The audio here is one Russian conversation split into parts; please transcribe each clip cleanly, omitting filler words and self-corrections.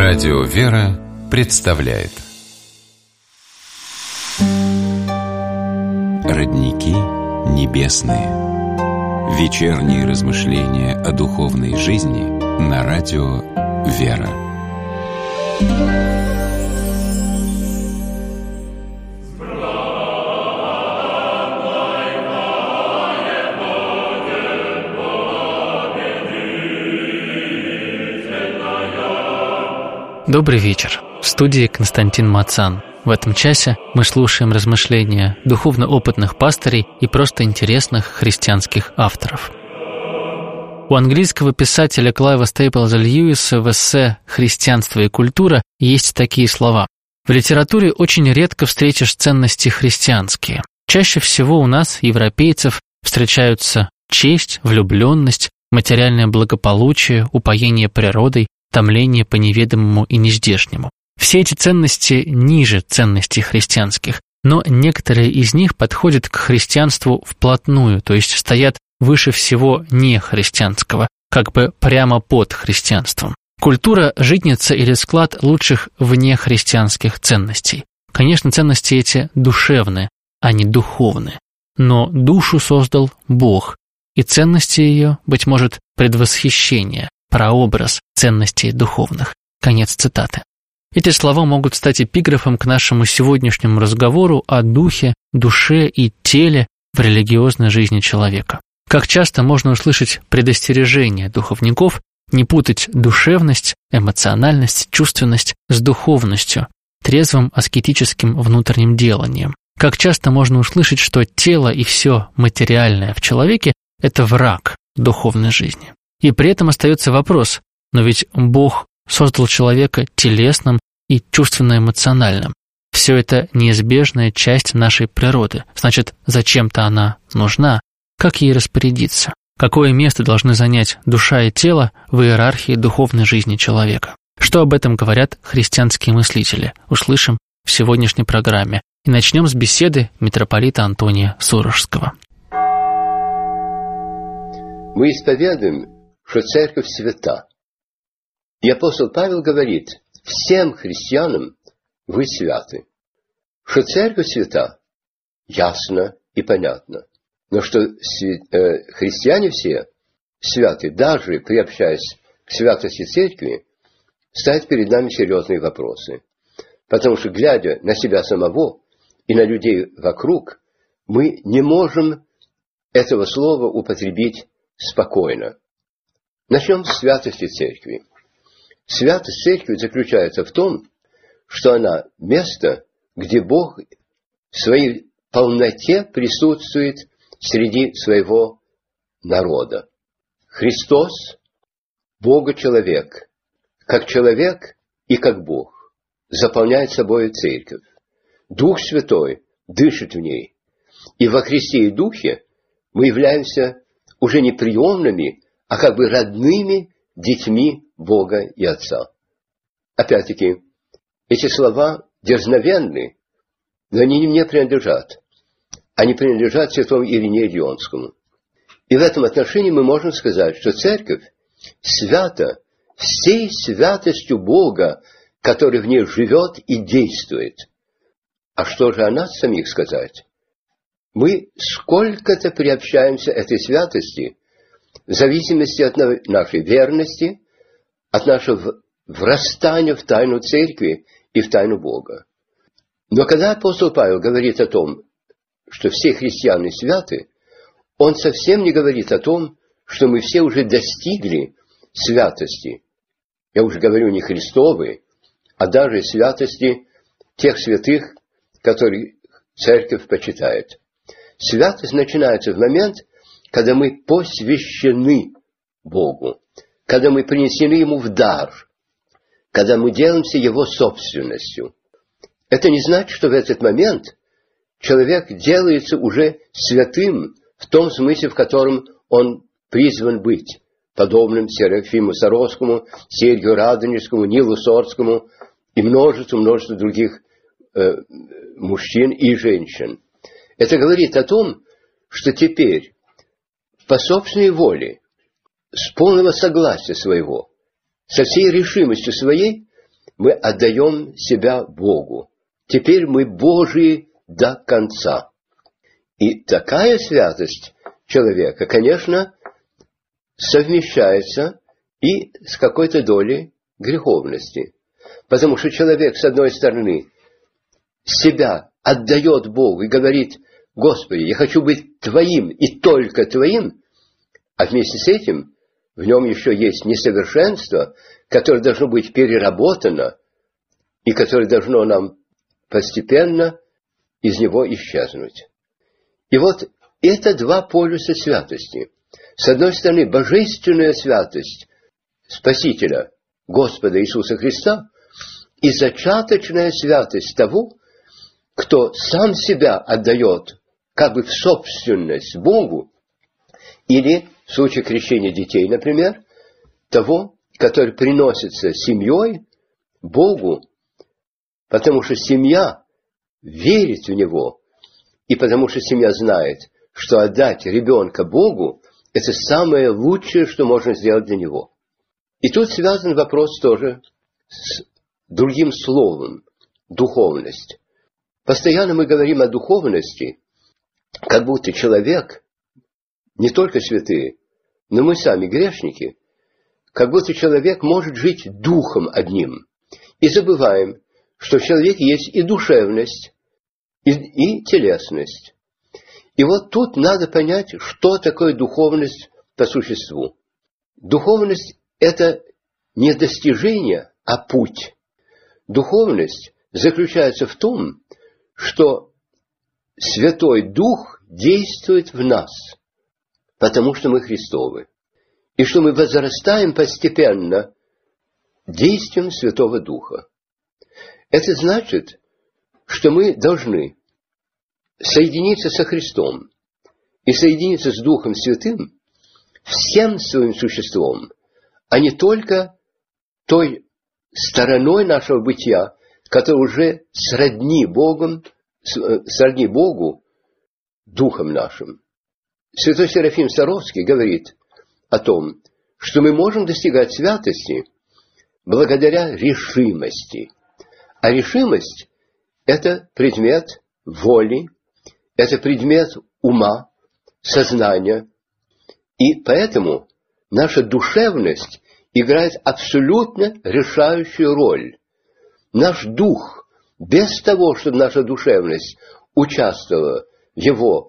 Радио «Вера» представляет Родники небесные. Вечерние размышления о духовной жизни на радио «Вера». Добрый вечер. В студии Константин Мацан. В этом часе мы слушаем размышления духовно опытных пастырей и просто интересных христианских авторов. У английского писателя Клайва Стейплза Льюиса в эссе «Христианство и культура» есть такие слова. В литературе очень редко встретишь ценности христианские. Чаще всего у нас, европейцев, встречаются честь, влюбленность, материальное благополучие, упоение природой, томление по неведомому и нездешнему. Все эти ценности ниже ценностей христианских, но некоторые из них подходят к христианству вплотную, то есть стоят выше всего нехристианского, как бы прямо под христианством. Культура – житница или склад лучших внехристианских ценностей. Конечно, ценности эти душевные, а не духовные. Но душу создал Бог, и ценности ее, быть может, предвосхищение, прообраз ценностей духовных. Конец цитаты. Эти слова могут стать эпиграфом к нашему сегодняшнему разговору о духе, душе и теле в религиозной жизни человека. Как часто можно услышать предостережение духовников не путать душевность, эмоциональность, чувственность с духовностью, трезвым аскетическим внутренним деланием. Как часто можно услышать, что тело и все материальное в человеке – это враг духовной жизни. И при этом остается вопрос, но ведь Бог создал человека телесным и чувственно-эмоциональным. Все это неизбежная часть нашей природы. Значит, зачем-то она нужна? Как ей распорядиться? Какое место должны занять душа и тело в иерархии духовной жизни человека? Что об этом говорят христианские мыслители? Услышим в сегодняшней программе. И начнем с беседы митрополита Антония Сурожского. Мы исповедуем, что церковь свята. И апостол Павел говорит, всем христианам вы святы. Что церковь свята, ясно и понятно. Но что христиане все святы, даже приобщаясь к святости церкви, ставят перед нами серьезные вопросы. Потому что, глядя на себя самого и на людей вокруг, мы не можем этого слова употребить спокойно. Начнем с святости церкви. Святость церкви заключается в том, что она место, где Бог в своей полноте присутствует среди своего народа. Христос – Бога-человек, как человек и как Бог, заполняет собой церковь. Дух Святой дышит в ней. И во Христе и Духе мы являемся уже не приемными, а как бы родными детьми Бога и Отца. Опять-таки, эти слова дерзновенны, но они не мне принадлежат. Они принадлежат святому Иринею Лионскому. И в этом отношении мы можем сказать, что Церковь свята всей святостью Бога, который в ней живет и действует. А что же о нас самих сказать? Мы сколько-то приобщаемся этой святости в зависимости от нашей верности, от нашего врастания в тайну Церкви и в тайну Бога. Но когда апостол Павел говорит о том, что все христиане святы, он совсем не говорит о том, что мы все уже достигли святости. Я уже говорю не Христовой, а даже святости тех святых, которые Церковь почитает. Святость начинается в момент, когда мы посвящены Богу, когда мы принесены Ему в дар, когда мы делаемся Его собственностью. Это не значит, что в этот момент человек делается уже святым в том смысле, в котором он призван быть, подобным Серафиму Саровскому, Сергию Радонежскому, Нилу Сорскому и множеству других мужчин и женщин. Это говорит о том, что теперь по собственной воле, с полного согласия своего, со всей решимостью своей, мы отдаем себя Богу. Теперь мы Божии до конца. И такая святость человека, конечно, совмещается и с какой-то долей греховности. Потому что человек, с одной стороны, себя отдает Богу и говорит: Господи, я хочу быть Твоим и только Твоим, а вместе с этим в нем еще есть несовершенство, которое должно быть переработано и которое должно нам постепенно из него исчезнуть. И вот это два полюса святости. С одной стороны, божественная святость Спасителя, Господа Иисуса Христа, и зачаточная святость того, кто сам себя отдает как бы в собственность Богу, или в случае крещения детей, например, того, который приносится семьей Богу, потому что семья верит в Него, и потому что семья знает, что отдать ребенка Богу – это самое лучшее, что можно сделать для него. И тут связан вопрос тоже с другим словом – духовность. Постоянно мы говорим о духовности, как будто человек, не только святые, но мы сами грешники, как будто человек может жить духом одним. И забываем, что в человеке есть и душевность, и телесность. И вот тут надо понять, что такое духовность по существу. Духовность – это не достижение, а путь. Духовность заключается в том, что Святой Дух действует в нас, потому что мы Христовы, и что мы возрастаем постепенно действием Святого Духа. Это значит, что мы должны соединиться со Христом и соединиться с Духом Святым всем своим существом, а не только той стороной нашего бытия, которая уже сродни Богу Духом нашим. Святой Серафим Саровский говорит о том, что мы можем достигать святости благодаря решимости. А решимость – это предмет воли, это предмет ума, сознания. И поэтому наша душевность играет абсолютно решающую роль. Наш дух, без того, чтобы наша душевность участвовала в его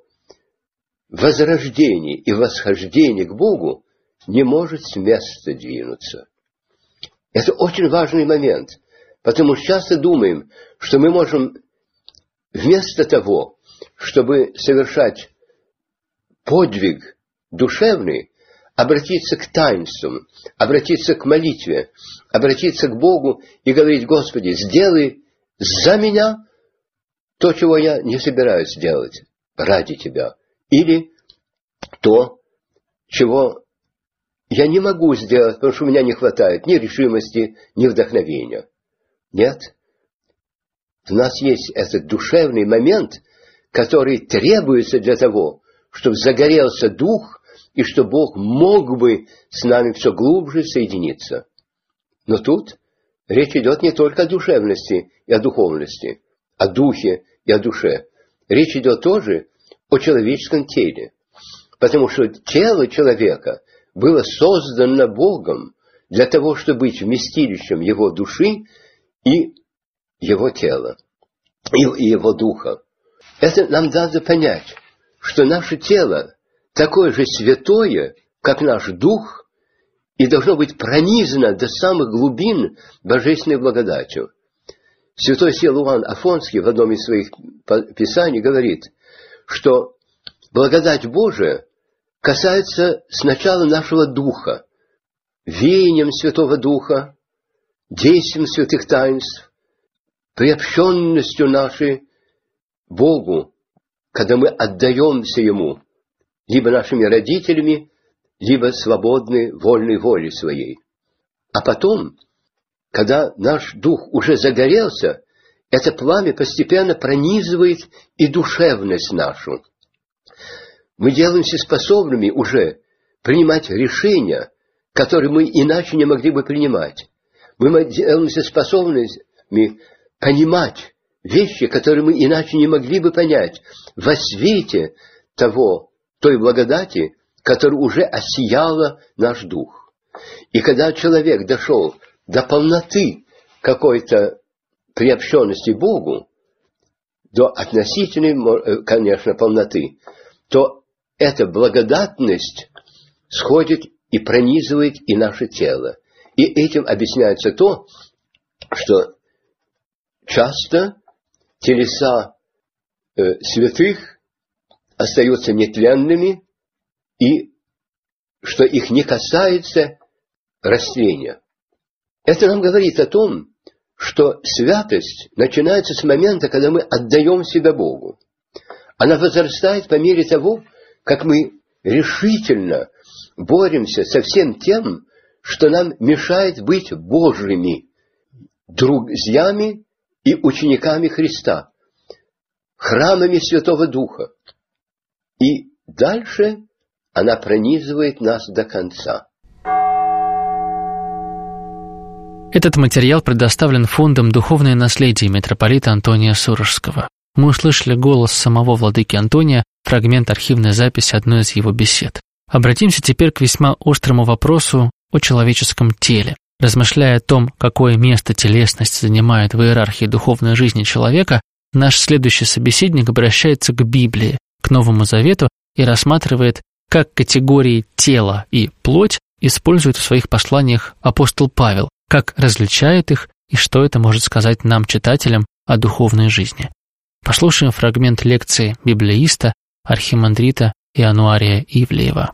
возрождении и восхождении к Богу, не может с места двинуться. Это очень важный момент, потому что часто думаем, что мы можем вместо того, чтобы совершать подвиг душевный, обратиться к таинствам, обратиться к молитве, обратиться к Богу и говорить: Господи, сделай за меня то, чего я не собираюсь делать ради Тебя, или то, чего я не могу сделать, потому что у меня не хватает ни решимости, ни вдохновения. Нет. В нас есть этот душевный момент, который требуется для того, чтобы загорелся дух, и что Бог мог бы с нами все глубже соединиться. Но тут речь идет не только о душевности и о духовности, о духе и о душе. Речь идет тоже о человеческом теле. Потому что тело человека было создано Богом для того, чтобы быть вместилищем его души и его тела, и его духа. Это нам надо понять, что наше тело такое же святое, как наш дух, и должно быть пронизано до самых глубин божественной благодатью. Святой Силуан Афонский в одном из своих писаний говорит, что благодать Божия касается сначала нашего духа, веянием Святого Духа, действием святых таинств, приобщенностью нашей Богу, когда мы отдаемся Ему, либо нашими родителями, либо свободной, вольной волей своей. А потом, когда наш дух уже загорелся, это пламя постепенно пронизывает и душевность нашу. Мы делаемся способными уже принимать решения, которые мы иначе не могли бы принимать. Мы делаемся способными понимать вещи, которые мы иначе не могли бы понять во свете той благодати, которая уже осияла наш дух. И когда человек дошел до полноты какой-то приобщенности к Богу, до относительной, конечно, полноты, то эта благодатность сходит и пронизывает и наше тело. И этим объясняется то, что часто телеса святых остаются нетленными, и что их не касается растления. Это нам говорит о том, что святость начинается с момента, когда мы отдаем себя Богу. Она возрастает по мере того, как мы решительно боремся со всем тем, что нам мешает быть Божьими друзьями и учениками Христа, храмами Святого Духа. И дальше она пронизывает нас до конца. Этот материал предоставлен фондом «Духовное наследие» митрополита Антония Сурожского. Мы услышали голос самого владыки Антония, фрагмент архивной записи одной из его бесед. Обратимся теперь к весьма острому вопросу о человеческом теле. Размышляя о том, какое место телесность занимает в иерархии духовной жизни человека, наш следующий собеседник обращается к Библии, к Новому Завету и рассматривает, как категории «тело» и «плоть» использует в своих посланиях апостол Павел, как различает их и что это может сказать нам, читателям, о духовной жизни. Послушаем фрагмент лекции библеиста, архимандрита Иануария Ивлеева.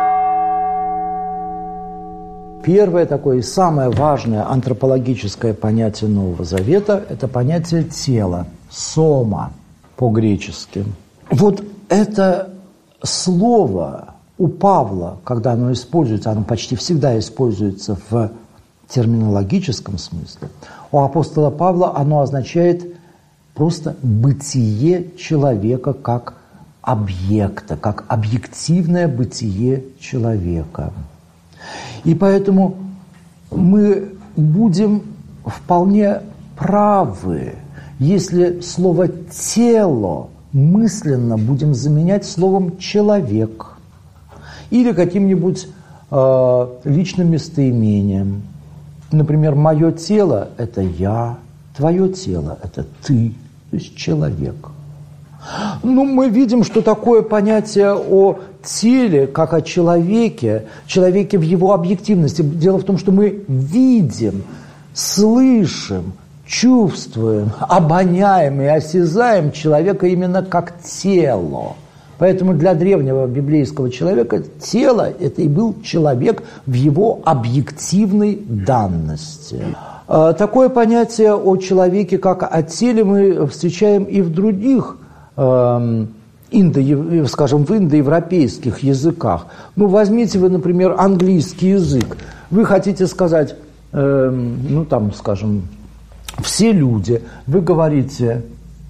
Первое такое и самое важное антропологическое понятие Нового Завета – это понятие тела, сома по-гречески. Вот это слово у Павла, когда оно используется, оно почти всегда используется в терминологическом смысле. У апостола Павла оно означает просто бытие человека как объекта, как объективное бытие человека. И поэтому мы будем вполне правы, если слово «тело» мысленно будем заменять словом «человек» или каким-нибудь личным местоимением. Например, «мое тело» – это я, «твое тело» – это ты, то есть человек. Ну, мы видим, что такое понятие о теле, как о человеке в его объективности. Дело в том, что мы видим, слышим, чувствуем, обоняем и осязаем человека именно как тело. Поэтому для древнего библейского человека тело – это и был человек в его объективной данности. Такое понятие о человеке как о теле мы встречаем и в других, скажем, в индоевропейских языках. Ну, возьмите вы, например, английский язык. Вы хотите сказать, скажем, все люди. Вы говорите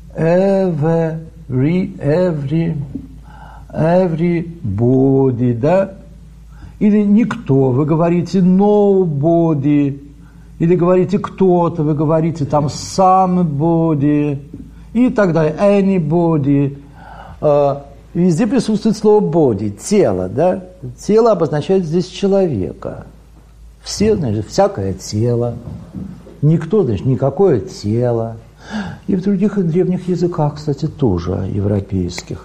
everybody, да? Или никто, вы говорите nobody. Или говорите кто-то, вы говорите там somebody. И так далее, anybody. Везде присутствует слово body, тело, да? Тело обозначает здесь человека. Все, значит, всякое тело. Никто, значит, никакое тело. И в других древних языках, кстати, тоже европейских.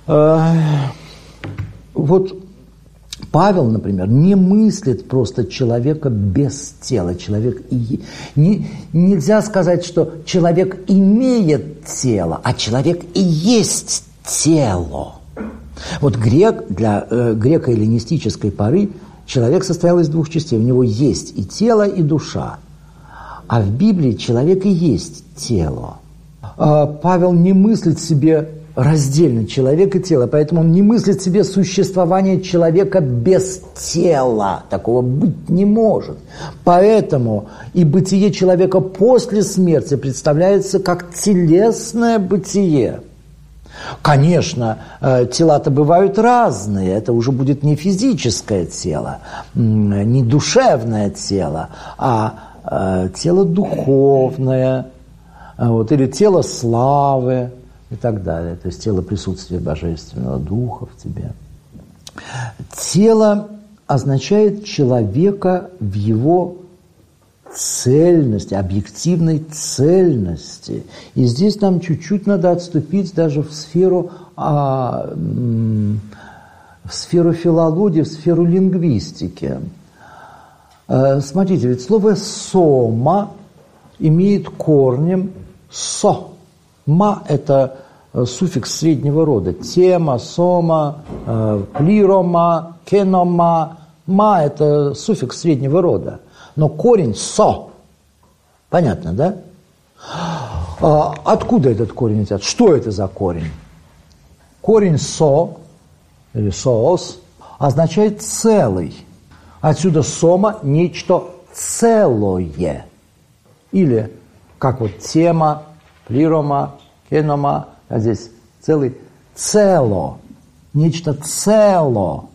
Вот Павел, например, не мыслит просто человека без тела. Нельзя сказать, что человек имеет тело, а человек и есть тело. Вот для греко-эллинистической поры человек состоял из двух частей. У него есть и тело, и душа. А в Библии человек и есть тело. Павел не мыслит себе раздельно человек и тело, поэтому он не мыслит себе существование человека без тела. Такого быть не может. Поэтому и бытие человека после смерти представляется как телесное бытие. Конечно, тела-то бывают разные, это уже будет не физическое тело, не душевное тело, а тело духовное, вот, или тело славы и так далее. То есть тело присутствия Божественного Духа в тебе. Тело означает человека в его цельности, объективной цельности. И здесь нам чуть-чуть надо отступить даже в сферу филологии, в сферу лингвистики. Смотрите, ведь слово «сома» имеет корнем «со». «Ма» – это суффикс среднего рода. Тема, сома, плирома, кенома. «Ма» – это суффикс среднего рода. Но корень «со». Понятно, да? Откуда этот корень взят? Что это за корень? Корень «со» или «соос» означает «целый». Отсюда «сома» – нечто целое. Или, как вот тема, плирома, кенома, а здесь целый цело. Нечто цело.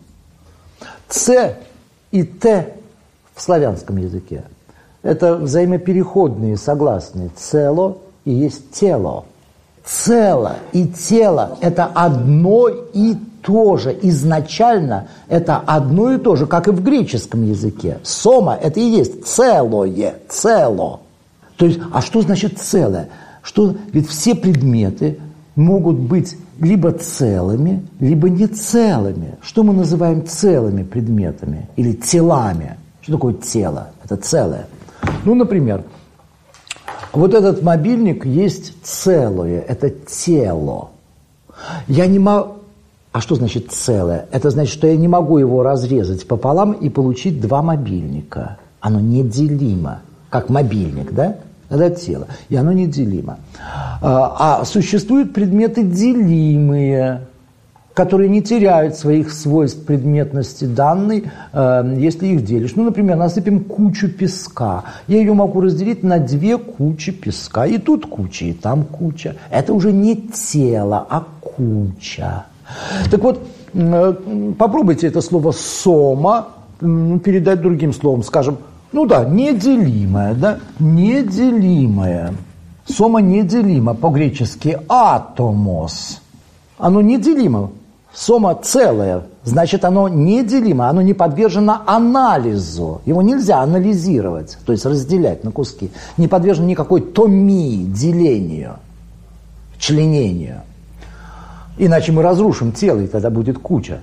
Ц и Т в славянском языке – это взаимопереходные согласные. Цело и есть тело. Цело и тело – это одно и то же. Изначально это одно и то же, как и в греческом языке. Сома – это и есть целое, цело. То есть, а что значит целое? Ведь все предметы могут быть либо целыми, либо не целыми. Что мы называем целыми предметами или телами? Что такое тело? Это целое. Ну, например, вот этот мобильник есть целое, это тело. Я не могу... А что значит целое? Это значит, что я не могу его разрезать пополам и получить два мобильника. Оно неделимо, как мобильник, да? Это тело, и оно неделимо. А существуют предметы делимые, которые не теряют своих свойств предметности данной, если их делишь. Ну, например, насыпем кучу песка. Я ее могу разделить на две кучи песка. И тут куча, и там куча. Это уже не тело, а куча. Так вот, попробуйте это слово «сома» передать другим словом. Скажем, ну да, неделимое, да? Неделимое. Сома неделимо, по-гречески «атомос». Оно неделимо. Сома целое, значит, оно неделимо, оно не подвержено анализу. Его нельзя анализировать, то есть разделять на куски. Не подвержено никакой томии, делению, членению. Иначе мы разрушим тело, и тогда будет куча.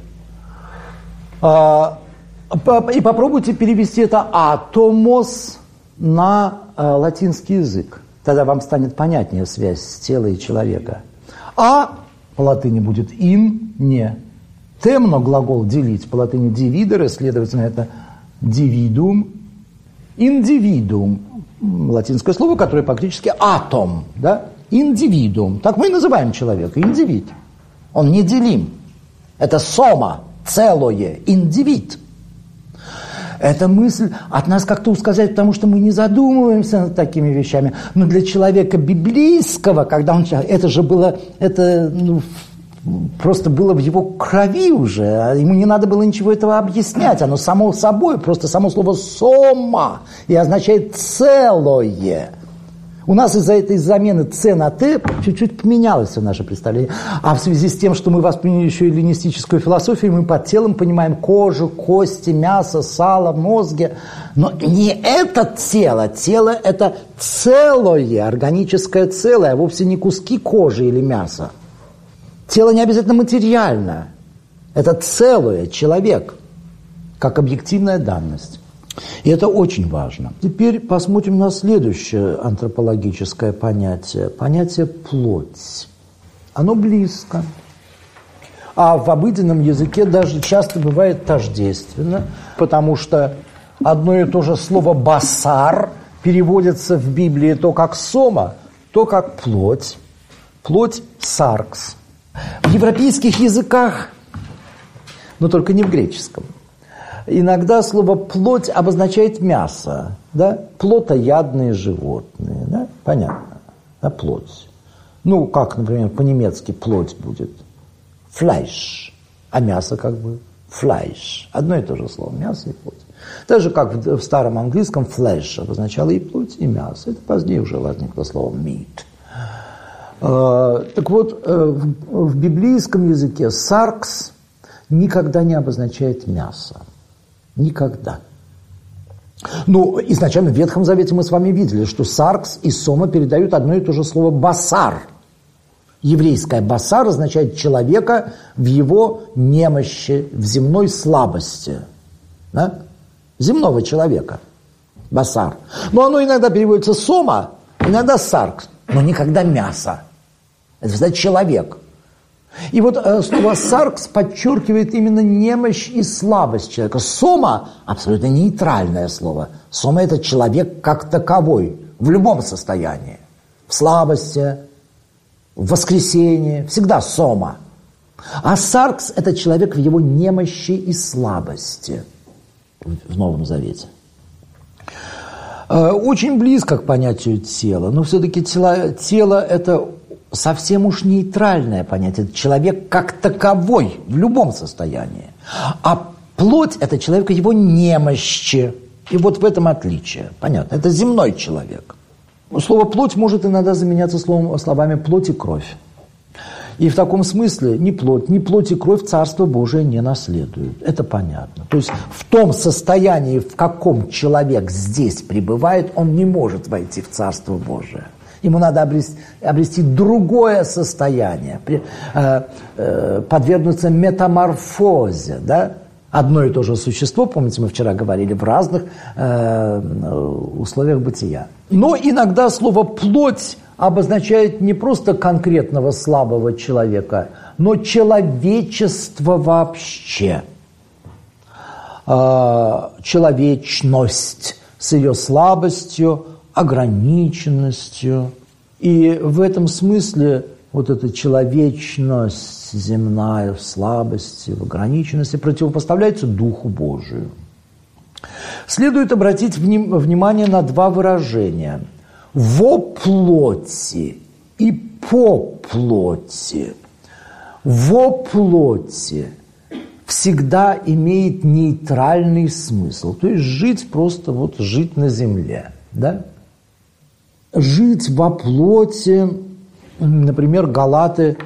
И попробуйте перевести это «атомос» на латинский язык. Тогда вам станет понятнее связь с телом и человека. А по латыни будет «ин», «не». Темно глагол «делить», по латыни «dividere», следовательно, это «dividum». «Индивидуум» – латинское слово, которое по-гречески «атом». Да? «Индивидуум». Так мы и называем человека – индивид. Он неделим. Это сома, целое, индивид. Эта мысль от нас как-то ускользает, потому что мы не задумываемся над такими вещами. Но для человека библейского, когда он... Это же было... просто было в его крови уже. Ему не надо было ничего этого объяснять. Оно само собой, просто само слово «сома» и означает «целое». У нас из-за этой замены «ц» на «т» чуть-чуть поменялось наше представление. А в связи с тем, что мы восприняли еще эллинистическую философию, мы под телом понимаем кожу, кости, мясо, сало, мозги. Но не это тело. Тело – это целое, органическое целое, а вовсе не куски кожи или мяса. Тело не обязательно материально. Это целое, человек, как объективная данность. И это очень важно. Теперь посмотрим на следующее антропологическое понятие. Понятие «плоть». Оно близко. А в обыденном языке даже часто бывает тождественно, потому что одно и то же слово «басар» переводится в Библии то как «сома», то как «плоть». Плоть – «саркс». В европейских языках, но только не в греческом, иногда слово «плоть» обозначает мясо, да? Плотоядные животные, да? Понятно, да? Плоть. Ну, как, например, по-немецки плоть будет Fleisch, а мясо как бы Fleisch. Одно и то же слово, мясо и плоть. Так же, как в старом английском flesh обозначало и плоть, и мясо. Это позднее уже возникло слово meat. Так вот, в библейском языке саркс никогда не обозначает мясо. Никогда. Ну, изначально в Ветхом Завете мы с вами видели, что саркс и сома передают одно и то же слово басар. Еврейское басар означает человека в его немощи, в земной слабости. Да? Земного человека. Басар. Но оно иногда переводится сома, иногда саркс, но никогда мясо. Это значит человек. И вот слово «саркс» подчеркивает именно немощь и слабость человека. «Сома» – абсолютно нейтральное слово. «Сома» – это человек как таковой, в любом состоянии. В слабости, в воскресенье, всегда «сома». А «саркс» – это человек в его немощи и слабости в Новом Завете. Очень близко к понятию тела, но все-таки тело – это совсем уж нейтральное понятие. Это человек как таковой в любом состоянии. А плоть – это человек его немощи. И вот в этом отличие. Понятно. Это земной человек. Слово «плоть» может иногда заменяться словами «плоть» и «кровь». И в таком смысле ни плоть и кровь Царство Божие не наследуют. Это понятно. То есть в том состоянии, в каком человек здесь пребывает, он не может войти в Царство Божие. Ему надо обрести другое состояние, подвергнуться метаморфозе. Да? Одно и то же существо, помните, мы вчера говорили, в разных условиях бытия. Но иногда слово «плоть» обозначает не просто конкретного слабого человека, но человечество вообще. Человечность с ее слабостью, ограниченностью. И в этом смысле вот эта человечность земная в слабости, в ограниченности противопоставляется Духу Божию. Следует обратить внимание на два выражения – «во плоти» и «по плоти». «Во плоти» всегда имеет нейтральный смысл, то есть жить просто вот жить на земле, да? Жить во плоти, например, Галаты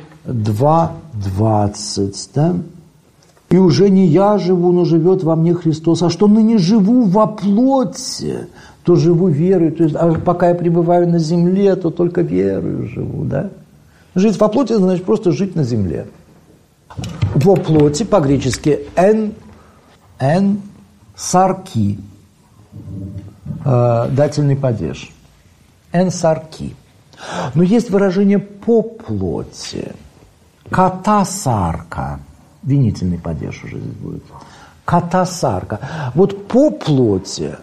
2:20, да? «И уже не я живу, но живет во мне Христос, а что ныне живу во плоти, то живу верой». То есть, а пока я пребываю на земле, то только верою живу, да? Жить во плоти, значит просто жить на земле. Во плоти по-гречески «эн сарки», дательный падеж. «Эн сарки». Но есть выражение «по плоти». «Катасарка». Винительный падеж уже здесь будет. «Катасарка». Вот «по плоти»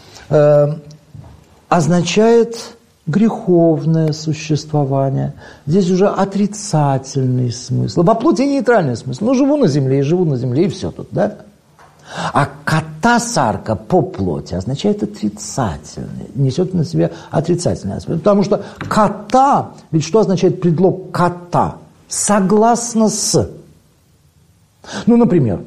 означает греховное существование. Здесь уже отрицательный смысл. Во плоти нейтральный смысл. Ну, живу на земле, и все тут, да? А катасарка по плоти означает отрицательный, несет на себе отрицательный аспект. Потому что ката, ведь что означает предлог ката? Согласно с. Ну, например,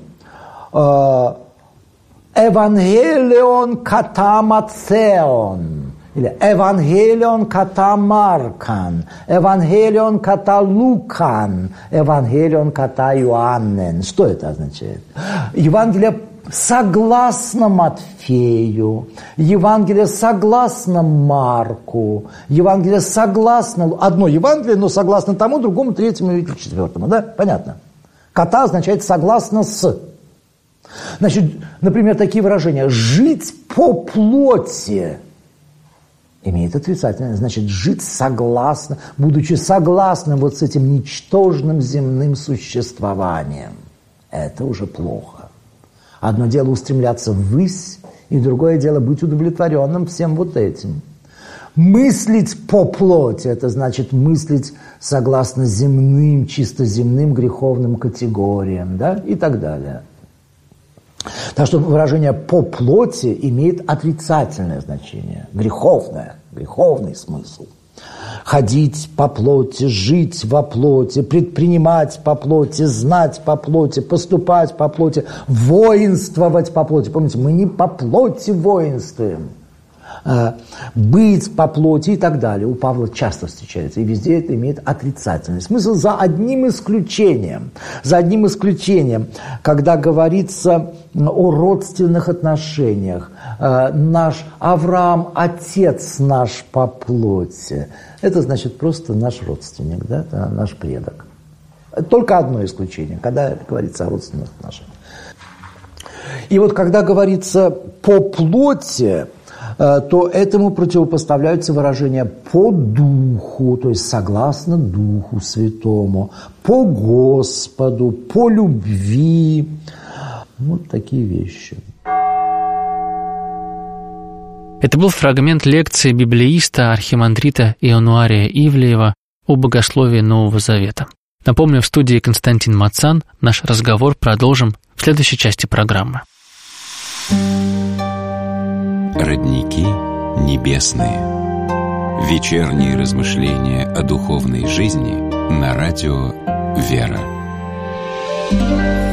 Евангелион ката Мацеон, или Евангелион ката Маркан, Евангелион ката Лукан, Евангелион ката Иоаннен. Что это означает? Евангелие согласно Матфею, Евангелие согласно Марку, Евангелие согласно... Одно Евангелие, но согласно тому, другому, третьему и четвертому. Да? Понятно? Ката означает согласно с. Значит, например, такие выражения. Жить по плоти имеет отрицательное. Значит, жить согласно, будучи согласным вот с этим ничтожным земным существованием. Это уже плохо. Одно дело устремляться ввысь, и другое дело быть удовлетворенным всем вот этим. Мыслить по плоти – это значит мыслить согласно земным, чисто земным греховным категориям, да, и так далее. Так что выражение «по плоти» имеет отрицательное значение, греховный смысл. ходить по плоти, жить во плоти, предпринимать по плоти, знать по плоти, поступать по плоти, воинствовать по плоти. Помните, мы не по плоти воинствуем. Быть по плоти и так далее. У Павла часто встречается, и везде это имеет отрицательный смысл, за одним исключением, когда говорится о родственных отношениях. Наш Авраам – отец наш по плоти. Это значит просто наш родственник, да? Это наш предок. Только одно исключение, когда говорится о родственных отношениях. И вот когда говорится «по плоти», то этому противопоставляются выражения «по духу», то есть согласно Духу Святому, «по Господу», «по любви». Вот такие вещи. Это был фрагмент лекции библеиста архимандрита Иануария Ивлеева о богословии Нового Завета. Напомню, в студии Константин Мацан. Наш разговор продолжим в следующей части программы. Родники небесные. Вечерние размышления о духовной жизни на радио «Вера».